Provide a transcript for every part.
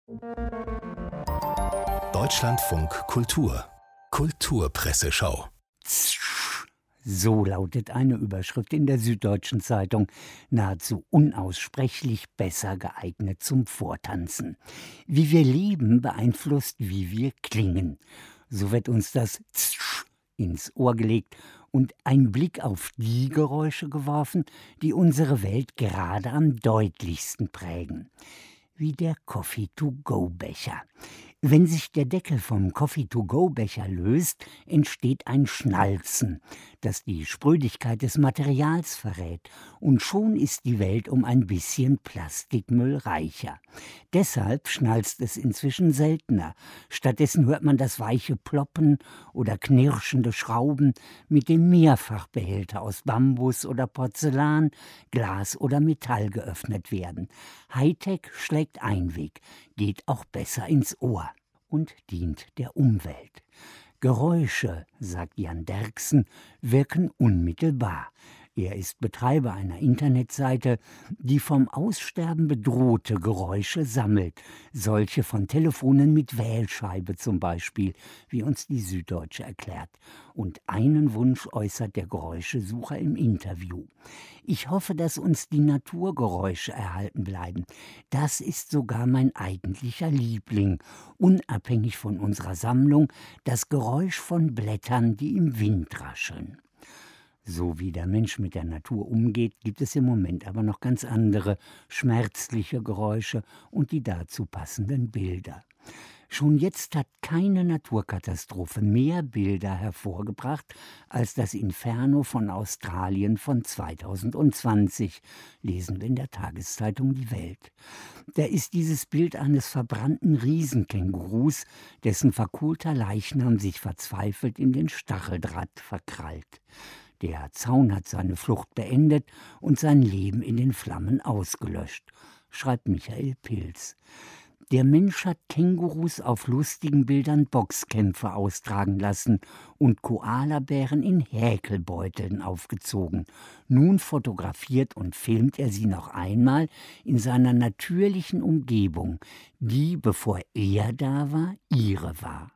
Deutschlandfunk Kultur Kulturpresseschau. So lautet eine Überschrift in der Süddeutschen Zeitung, nahezu unaussprechlich besser geeignet zum Vortanzen. Wie wir leben, beeinflusst, wie wir klingen. So wird uns das ins Ohr gelegt und ein Blick auf die Geräusche geworfen, die unsere Welt gerade am deutlichsten prägen. Wie der Coffee-to-go-Becher. Wenn sich der Deckel vom Coffee-to-go-Becher löst, entsteht ein Schnalzen, das die Sprödigkeit des Materials verrät. Und schon ist die Welt um ein bisschen Plastikmüll reicher. Deshalb schnalzt es inzwischen seltener. Stattdessen hört man das weiche Ploppen oder knirschende Schrauben mit dem Mehrfachbehälter aus Bambus oder Porzellan, Glas oder Metall geöffnet werden. Hightech schlägt Einweg, geht auch besser ins Ohr und dient der Umwelt. Geräusche, sagt Jan Derksen, wirken unmittelbar. Er ist Betreiber einer Internetseite, die vom Aussterben bedrohte Geräusche sammelt. Solche von Telefonen mit Wählscheibe zum Beispiel, wie uns die Süddeutsche erklärt. Und einen Wunsch äußert der Geräuschesucher im Interview. Ich hoffe, dass uns die Naturgeräusche erhalten bleiben. Das ist sogar mein eigentlicher Liebling. Unabhängig von unserer Sammlung, das Geräusch von Blättern, die im Wind rascheln. So wie der Mensch mit der Natur umgeht, gibt es im Moment aber noch ganz andere, schmerzliche Geräusche und die dazu passenden Bilder. Schon jetzt hat keine Naturkatastrophe mehr Bilder hervorgebracht als das Inferno von Australien von 2020, lesen wir in der Tageszeitung Die Welt. Da ist dieses Bild eines verbrannten Riesenkängurus, dessen verkohlter Leichnam sich verzweifelt in den Stacheldraht verkrallt. Der Zaun hat seine Flucht beendet und sein Leben in den Flammen ausgelöscht, schreibt Michael Pilz. Der Mensch hat Kängurus auf lustigen Bildern Boxkämpfe austragen lassen und Koalabären in Häkelbeuteln aufgezogen. Nun fotografiert und filmt er sie noch einmal in seiner natürlichen Umgebung, die, bevor er da war, ihre war.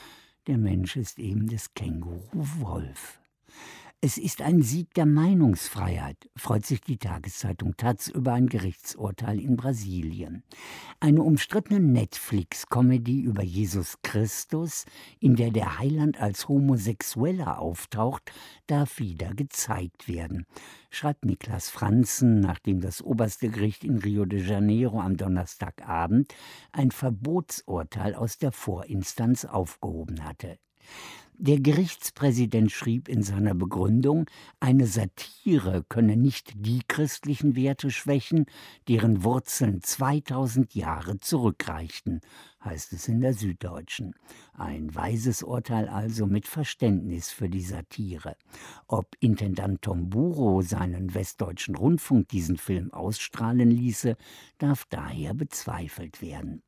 Der Mensch ist eben des Känguru Wolf. Es ist ein Sieg der Meinungsfreiheit, freut sich die Tageszeitung taz über ein Gerichtsurteil in Brasilien. Eine umstrittene Netflix-Comedy über Jesus Christus, in der der Heiland als Homosexueller auftaucht, darf wieder gezeigt werden, schreibt Niklas Franzen, nachdem das oberste Gericht in Rio de Janeiro am Donnerstagabend ein Verbotsurteil aus der Vorinstanz aufgehoben hatte. Der Gerichtspräsident schrieb in seiner Begründung, eine Satire könne nicht die christlichen Werte schwächen, deren Wurzeln 2000 Jahre zurückreichten, heißt es in der Süddeutschen. Ein weises Urteil also mit Verständnis für die Satire. Ob Intendant Tomburo seinen Westdeutschen Rundfunk diesen Film ausstrahlen ließe, darf daher bezweifelt werden.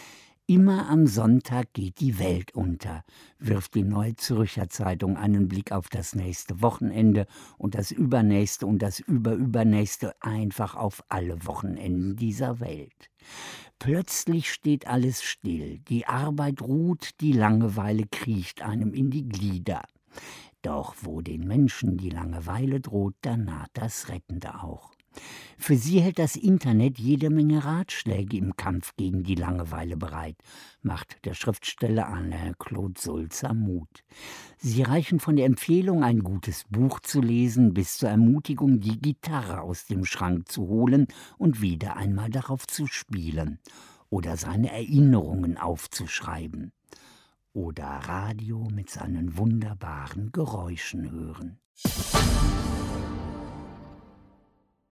Immer am Sonntag geht die Welt unter, wirft die Neue Zürcher Zeitung einen Blick auf das nächste Wochenende und das übernächste und das überübernächste, einfach auf alle Wochenenden dieser Welt. Plötzlich steht alles still, die Arbeit ruht, die Langeweile kriecht einem in die Glieder. Doch wo den Menschen die Langeweile droht, da naht das Rettende auch. Für sie hält das Internet jede Menge Ratschläge im Kampf gegen die Langeweile bereit, macht der Schriftsteller Alain-Claude Sulzer Mut. Sie reichen von der Empfehlung, ein gutes Buch zu lesen, bis zur Ermutigung, die Gitarre aus dem Schrank zu holen und wieder einmal darauf zu spielen oder seine Erinnerungen aufzuschreiben oder Radio mit seinen wunderbaren Geräuschen hören.